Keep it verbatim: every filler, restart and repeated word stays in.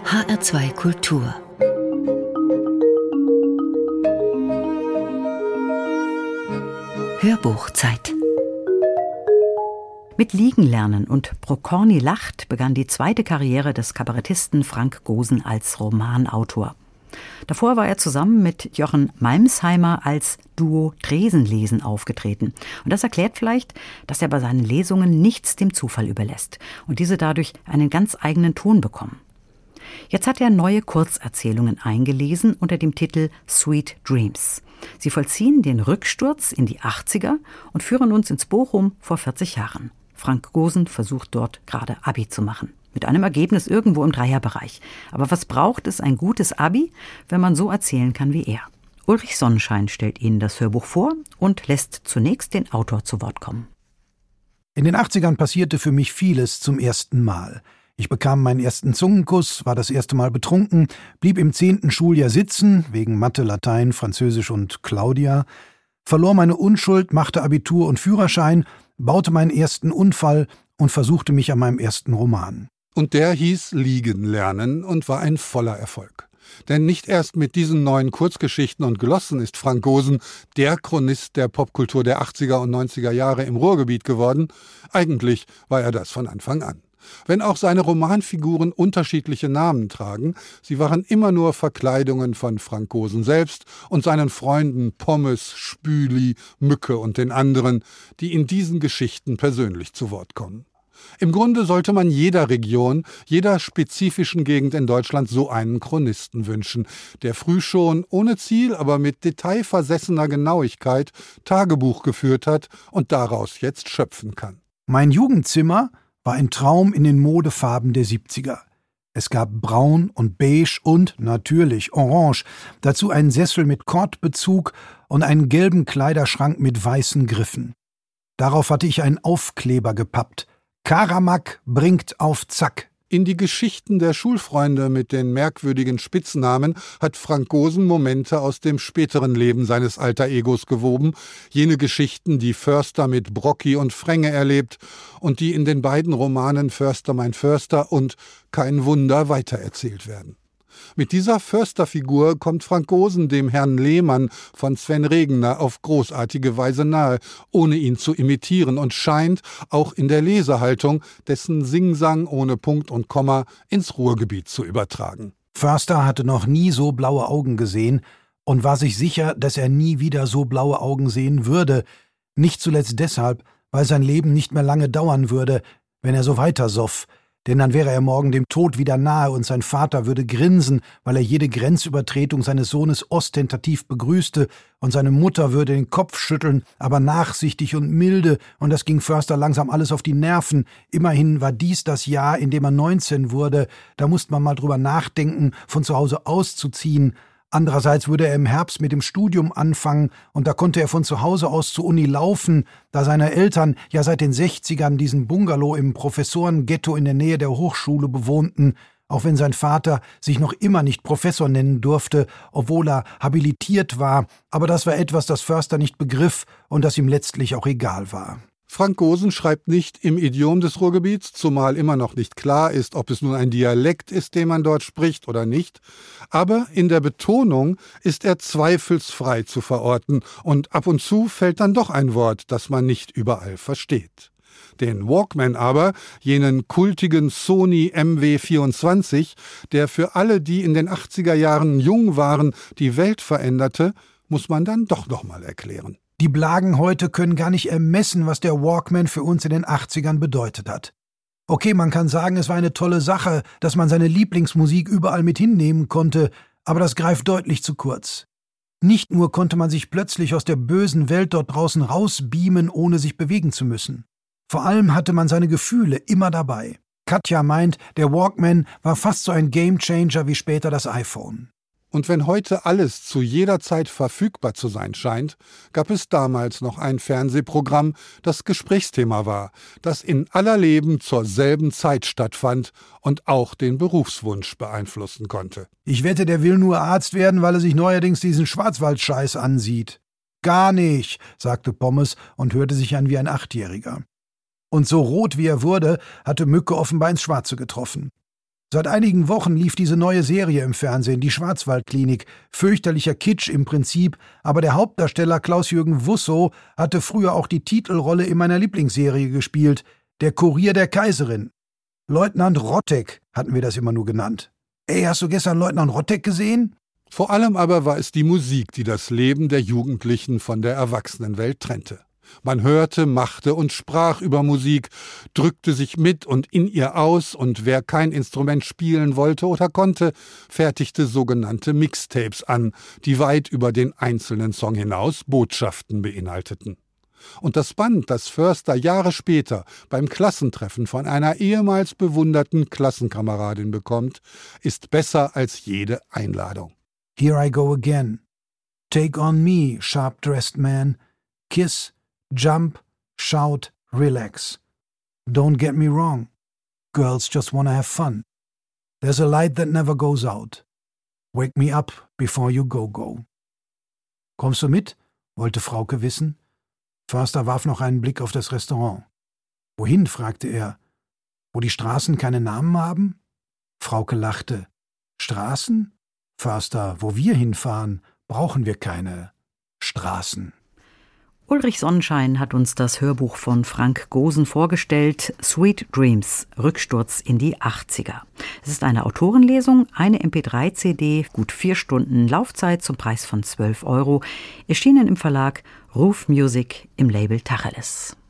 H R zwei Kultur. Hörbuchzeit. Mit Liegenlernen und Brokorny lacht begann die zweite Karriere des Kabarettisten Frank Gosen als Romanautor. Davor war er zusammen mit Jochen Malmsheimer als Duo Tresenlesen aufgetreten. Und das erklärt vielleicht, dass er bei seinen Lesungen nichts dem Zufall überlässt und diese dadurch einen ganz eigenen Ton bekommen. Jetzt hat er neue Kurzerzählungen eingelesen unter dem Titel Sweet Dreams. Sie vollziehen den Rücksturz in die achtziger und führen uns ins Bochum vor vierzig Jahren. Frank Gosen versucht dort gerade Abi zu machen. Mit einem Ergebnis irgendwo im Dreierbereich. Aber was braucht es ein gutes Abi, wenn man so erzählen kann wie er? Ulrich Sonnenschein stellt Ihnen das Hörbuch vor und lässt zunächst den Autor zu Wort kommen. In den achtzigern passierte für mich vieles zum ersten Mal. Ich bekam meinen ersten Zungenkuss, war das erste Mal betrunken, blieb im zehnten Schuljahr sitzen, wegen Mathe, Latein, Französisch und Claudia, verlor meine Unschuld, machte Abitur und Führerschein, baute meinen ersten Unfall und versuchte mich an meinem ersten Roman. Und der hieß Liegen lernen und war ein voller Erfolg. Denn nicht erst mit diesen neuen Kurzgeschichten und Glossen ist Frank Gosen der Chronist der Popkultur der achtziger und neunziger Jahre im Ruhrgebiet geworden. Eigentlich war er das von Anfang an. Wenn auch seine Romanfiguren unterschiedliche Namen tragen, sie waren immer nur Verkleidungen von Frank Gosen selbst und seinen Freunden Pommes, Spüli, Mücke und den anderen, die in diesen Geschichten persönlich zu Wort kommen. Im Grunde sollte man jeder Region, jeder spezifischen Gegend in Deutschland so einen Chronisten wünschen, der früh schon ohne Ziel, aber mit detailversessener Genauigkeit Tagebuch geführt hat und daraus jetzt schöpfen kann. Mein Jugendzimmer war ein Traum in den Modefarben der siebziger. Es gab Braun und Beige und, natürlich, Orange, dazu einen Sessel mit Kordbezug und einen gelben Kleiderschrank mit weißen Griffen. Darauf hatte ich einen Aufkleber gepappt. Karamak bringt auf Zack. In die Geschichten der Schulfreunde mit den merkwürdigen Spitznamen hat Frank Gosen Momente aus dem späteren Leben seines Alter-Egos gewoben, jene Geschichten, die Förster mit Brocki und Fränge erlebt und die in den beiden Romanen Förster mein Förster und Kein Wunder weitererzählt werden. Mit dieser Försterfigur kommt Frank Gosen dem Herrn Lehmann von Sven Regener auf großartige Weise nahe, ohne ihn zu imitieren und scheint, auch in der Lesehaltung, dessen Singsang ohne Punkt und Komma ins Ruhrgebiet zu übertragen. Förster hatte noch nie so blaue Augen gesehen und war sich sicher, dass er nie wieder so blaue Augen sehen würde. Nicht zuletzt deshalb, weil sein Leben nicht mehr lange dauern würde, wenn er so weiter soff. Denn dann wäre er morgen dem Tod wieder nahe und sein Vater würde grinsen, weil er jede Grenzübertretung seines Sohnes ostentativ begrüßte und seine Mutter würde den Kopf schütteln, aber nachsichtig und milde, und das ging Förster langsam alles auf die Nerven. Immerhin war dies das Jahr, in dem er neunzehn wurde, da musste man mal drüber nachdenken, von zu Hause auszuziehen. Andererseits würde er im Herbst mit dem Studium anfangen und da konnte er von zu Hause aus zur Uni laufen, da seine Eltern ja seit den sechzigern diesen Bungalow im Professorenghetto in der Nähe der Hochschule bewohnten, auch wenn sein Vater sich noch immer nicht Professor nennen durfte, obwohl er habilitiert war, aber das war etwas, das Förster nicht begriff und das ihm letztlich auch egal war. Frank Gosen schreibt nicht im Idiom des Ruhrgebiets, zumal immer noch nicht klar ist, ob es nun ein Dialekt ist, den man dort spricht oder nicht. Aber in der Betonung ist er zweifelsfrei zu verorten und ab und zu fällt dann doch ein Wort, das man nicht überall versteht. Den Walkman aber, jenen kultigen Sony M W vierundzwanzig, der für alle, die in den achtziger Jahren jung waren, die Welt veränderte, muss man dann doch noch mal erklären. Die Blagen heute können gar nicht ermessen, was der Walkman für uns in den achtzigern bedeutet hat. Okay, man kann sagen, es war eine tolle Sache, dass man seine Lieblingsmusik überall mit hinnehmen konnte, aber das greift deutlich zu kurz. Nicht nur konnte man sich plötzlich aus der bösen Welt dort draußen rausbeamen, ohne sich bewegen zu müssen. Vor allem hatte man seine Gefühle immer dabei. Katja meint, der Walkman war fast so ein Gamechanger wie später das iPhone. Und wenn heute alles zu jeder Zeit verfügbar zu sein scheint, gab es damals noch ein Fernsehprogramm, das Gesprächsthema war, das in aller Leben zur selben Zeit stattfand und auch den Berufswunsch beeinflussen konnte. Ich wette, der will nur Arzt werden, weil er sich neuerdings diesen Schwarzwaldscheiß ansieht. Gar nicht, sagte Pommes und hörte sich an wie ein Achtjähriger. Und so rot wie er wurde, hatte Mücke offenbar ins Schwarze getroffen. Seit einigen Wochen lief diese neue Serie im Fernsehen, die Schwarzwaldklinik. Fürchterlicher Kitsch im Prinzip, aber der Hauptdarsteller Klaus-Jürgen Wussow hatte früher auch die Titelrolle in meiner Lieblingsserie gespielt, Der Kurier der Kaiserin. Leutnant Rottek hatten wir das immer nur genannt. Ey, hast du gestern Leutnant Rottek gesehen? Vor allem aber war es die Musik, die das Leben der Jugendlichen von der Erwachsenenwelt trennte. Man hörte, machte und sprach über Musik, drückte sich mit und in ihr aus, und wer kein Instrument spielen wollte oder konnte, fertigte sogenannte Mixtapes an, die weit über den einzelnen Song hinaus Botschaften beinhalteten. Und das Band, das Förster Jahre später beim Klassentreffen von einer ehemals bewunderten Klassenkameradin bekommt, ist besser als jede Einladung. Here I go again. Take on me, sharp-dressed man. Kiss, jump, shout, relax. Don't get me wrong. Girls just wanna have fun. There's a light that never goes out. Wake me up before you go go. Kommst du mit? Wollte Frauke wissen. Förster warf noch einen Blick auf das Restaurant. Wohin? Fragte er. Wo die Straßen keine Namen haben? Frauke lachte. Straßen? Förster, wo wir hinfahren, brauchen wir keine Straßen. Ulrich Sonnenschein hat uns das Hörbuch von Frank Gosen vorgestellt, Sweet Dreams, Rücksturz in die achtziger. Es ist eine Autorenlesung, eine M P drei C D, gut vier Stunden Laufzeit zum Preis von zwölf Euro, erschienen im Verlag Ruf Music im Label Tacheles.